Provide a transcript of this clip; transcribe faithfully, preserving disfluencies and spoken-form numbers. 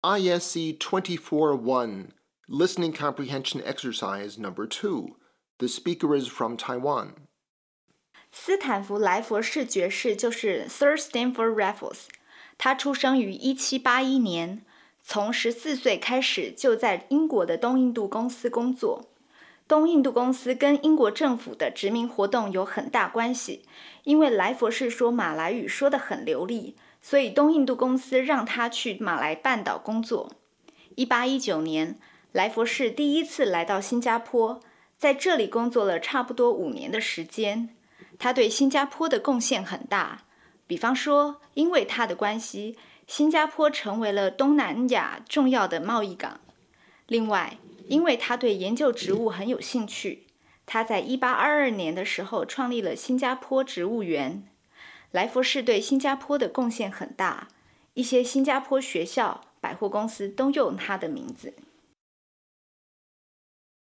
I S C twenty-four one, Listening Comprehension Exercise Number two. The speaker is from Taiwan. 斯坦福莱佛士爵士就是 Sir Stamford Raffles， 他出生于一七八一年，从十四岁开始就在英国的东印度公司工作。东印度公司跟英国政府的殖民活动有很大关系，因为莱佛士说马来语说得很流利，所以东印度公司让他去马来半岛工作。一八一九年，莱佛士第一次来到新加坡，在这里工作了差不多五年的时间。他对新加坡的贡献很大，比方说，因为他的关系，新加坡成为了东南亚重要的贸易港。另外，因为他对研究植物很有兴趣，他在一八二二年的时候创立了新加坡植物园。莱佛士对新加坡的贡献很大，一些新加坡学校、百货公司都用他的名字。